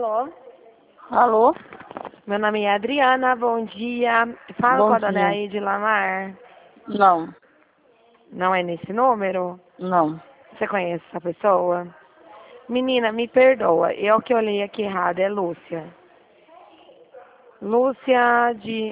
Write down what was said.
Alô? Alô? Meu nome é Adriana, bom dia. Fala Bom com a dona dia. Aide Lamar. Não, Não é nesse número? não. Você conhece essa pessoa? Menina, me perdoa. Eu que olhei aqui errado, é Lúcia. Lúcia de